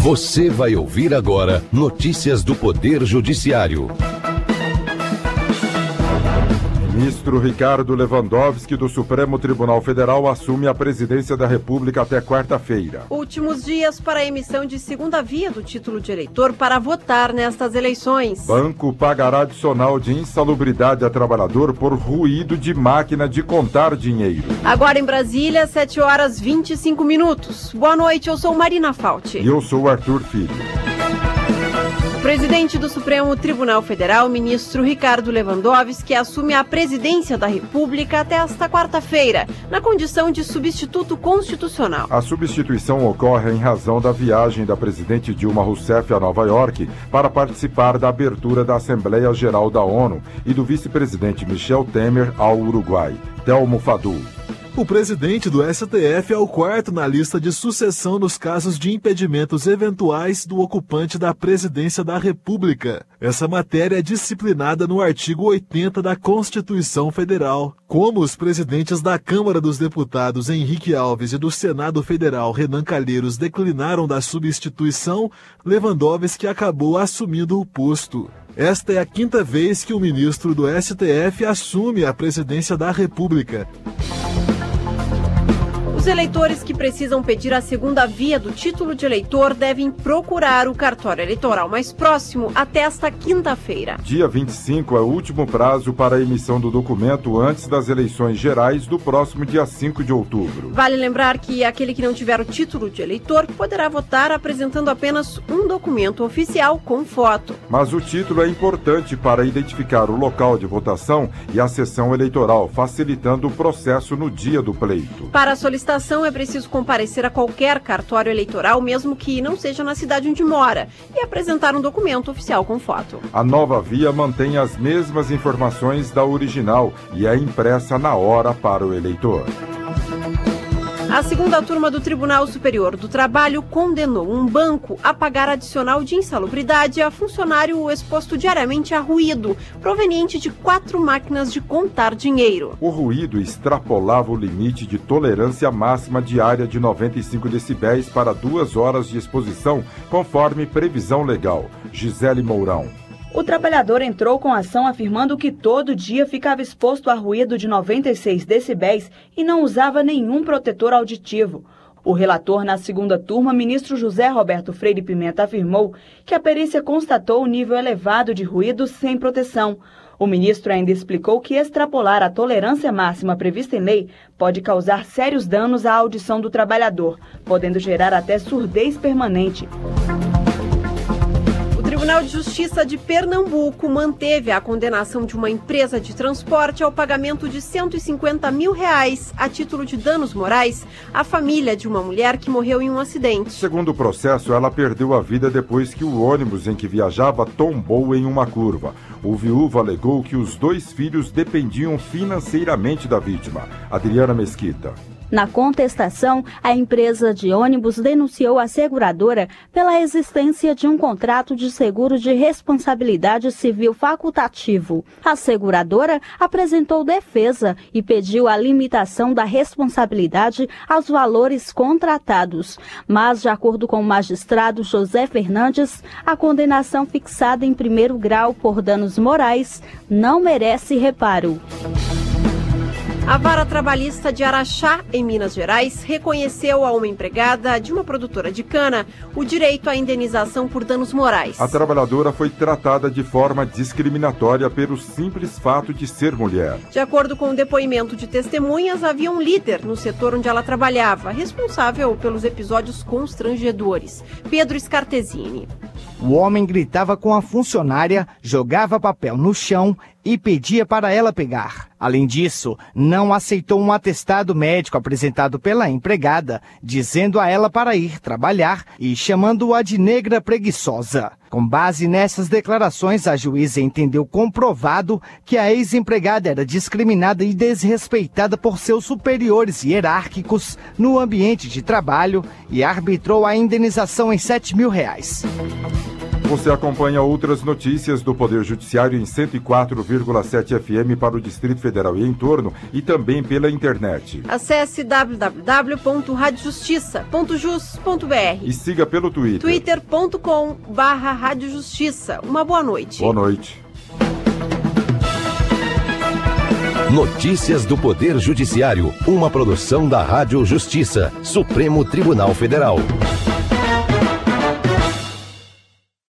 Você vai ouvir agora notícias do Poder Judiciário. Ministro Ricardo Lewandowski, do Supremo Tribunal Federal, assume a presidência da República até quarta-feira. Últimos dias para a emissão de segunda via do título de eleitor para votar nestas eleições. Banco pagará adicional de insalubridade a trabalhador por ruído de máquina de contar dinheiro. Agora em Brasília, 7h25. Boa noite, eu sou Marina Fauci. E eu sou Arthur Filho. O presidente do Supremo Tribunal Federal, ministro Ricardo Lewandowski, assume a presidência da República até esta quarta-feira, na condição de substituto constitucional. A substituição ocorre em razão da viagem da presidente Dilma Rousseff a Nova York para participar da abertura da Assembleia Geral da ONU e do vice-presidente Michel Temer ao Uruguai. Telmo Fadul. O presidente do STF é o quarto na lista de sucessão nos casos de impedimentos eventuais do ocupante da presidência da República. Essa matéria é disciplinada no artigo 80 da Constituição Federal. Como os presidentes da Câmara dos Deputados, Henrique Alves, e do Senado Federal, Renan Calheiros, declinaram da substituição, Lewandowski acabou assumindo o posto. Esta é a quinta vez que o ministro do STF assume a presidência da República. Os eleitores que precisam pedir a segunda via do título de eleitor devem procurar o cartório eleitoral mais próximo até esta quinta-feira. Dia 25 é o último prazo para a emissão do documento antes das eleições gerais do próximo dia 5 de outubro. Vale lembrar que aquele que não tiver o título de eleitor poderá votar apresentando apenas um documento oficial com foto. Mas o título é importante para identificar o local de votação e a sessão eleitoral, facilitando o processo no dia do pleito. Para a solicitação é preciso comparecer a qualquer cartório eleitoral, mesmo que não seja na cidade onde mora, e apresentar um documento oficial com foto. A nova via mantém as mesmas informações da original e é impressa na hora para o eleitor. A segunda turma do Tribunal Superior do Trabalho condenou um banco a pagar adicional de insalubridade a funcionário exposto diariamente a ruído, proveniente de 4 máquinas de contar dinheiro. O ruído extrapolava o limite de tolerância máxima diária de 95 decibéis para 2 horas de exposição, conforme previsão legal. Gisele Mourão. O trabalhador entrou com a ação afirmando que todo dia ficava exposto a ruído de 96 decibéis e não usava nenhum protetor auditivo. O relator na segunda turma, ministro José Roberto Freire Pimenta, afirmou que a perícia constatou o nível elevado de ruído sem proteção. O ministro ainda explicou que extrapolar a tolerância máxima prevista em lei pode causar sérios danos à audição do trabalhador, podendo gerar até surdez permanente. O Tribunal de Justiça de Pernambuco manteve a condenação de uma empresa de transporte ao pagamento de R$150 mil a título de danos morais à família de uma mulher que morreu em um acidente. Segundo o processo, ela perdeu a vida depois que o ônibus em que viajava tombou em uma curva. O viúvo alegou que os 2 filhos dependiam financeiramente da vítima. Adriana Mesquita. Na contestação, a empresa de ônibus denunciou a seguradora pela existência de um contrato de seguro de responsabilidade civil facultativo. A seguradora apresentou defesa e pediu a limitação da responsabilidade aos valores contratados. Mas, de acordo com o magistrado José Fernandes, a condenação fixada em 1º grau por danos morais não merece reparo. A Vara Trabalhista de Araxá, em Minas Gerais, reconheceu a uma empregada de uma produtora de cana o direito à indenização por danos morais. A trabalhadora foi tratada de forma discriminatória pelo simples fato de ser mulher. De acordo com o depoimento de testemunhas, havia um líder no setor onde ela trabalhava, responsável pelos episódios constrangedores. Pedro Scartesini. O homem gritava com a funcionária, jogava papel no chão e pedia para ela pegar. Além disso, não aceitou um atestado médico apresentado pela empregada, dizendo a ela para ir trabalhar e chamando-a de negra preguiçosa. Com base nessas declarações, a juíza entendeu comprovado que a ex-empregada era discriminada e desrespeitada por seus superiores hierárquicos no ambiente de trabalho e arbitrou a indenização em R$7 mil. Você acompanha outras notícias do Poder Judiciário em 104,7 FM para o Distrito Federal e em torno e também pela internet. Acesse www.radiojustiça.jus.br e siga pelo Twitter. twitter.com/radiojustiça. Uma boa noite. Boa noite. Notícias do Poder Judiciário, uma produção da Rádio Justiça, Supremo Tribunal Federal.